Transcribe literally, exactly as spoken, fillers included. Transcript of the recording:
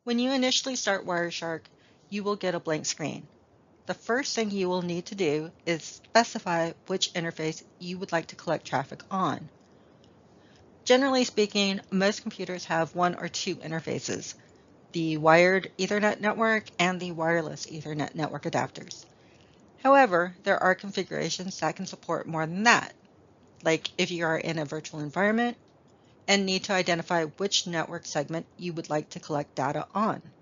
When you initially start Wireshark, you will get a blank screen. The first thing you will need to do is specify which interface you would like to collect traffic on. Generally speaking, most computers have one or two interfaces, the wired Ethernet network and the wireless Ethernet network adapters. However, there are configurations that can support more than that, like if you are in a virtual environment and need to identify which network segment you would like to collect data on.